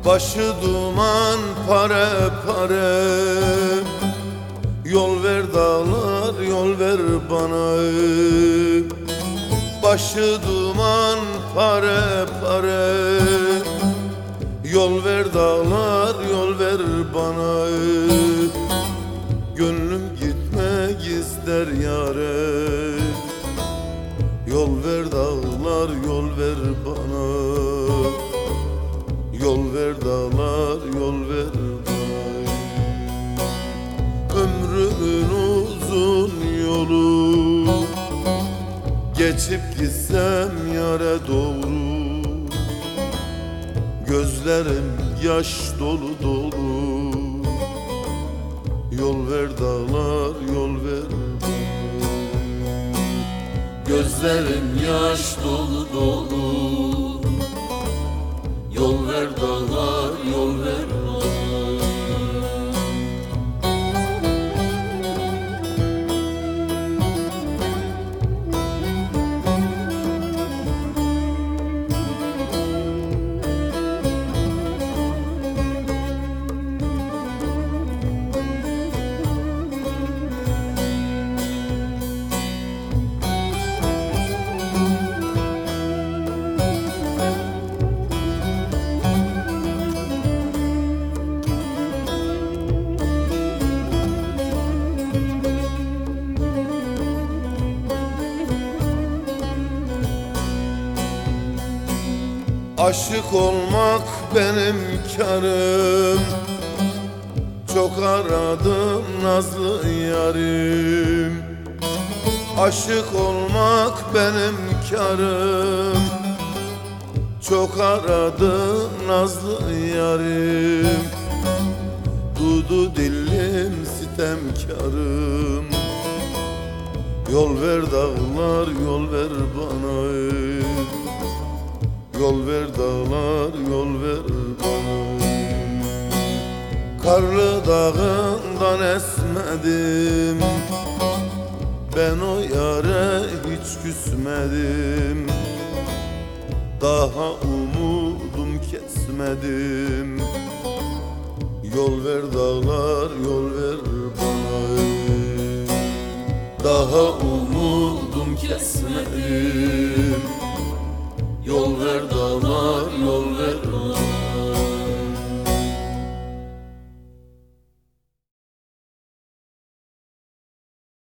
Başı duman pare pare, yol ver dağlar yol ver bana. Başı duman pare pare, yol ver dağlar yol ver bana. Gönlüm gitmek ister yâre, yol ver dağlar yol ver bana. Yol ver dağlar yol ver bana. Ömrümün uzun yolu, geçip gitsem yâre doğru. Gözlerim yaş dolu dolu, yol ver dağlar yol ver bana. Gözlerim yaş dolu dolu, yol ver dağlar yol ver bana. Aşık olmak benim karım, çok aradım nazlı yarim. Aşık olmak benim karım, çok aradım nazlı yarim. Dudu dillim sitemkarım, yol ver dağlar yol ver bana. Yol ver dağlar yol ver bana. Karlı dağından esmedim, ben o yâre hiç küsmedim. Daha umudum kesmedim. Yol ver dağlar yol ver bana. Daha umudum kesmedim.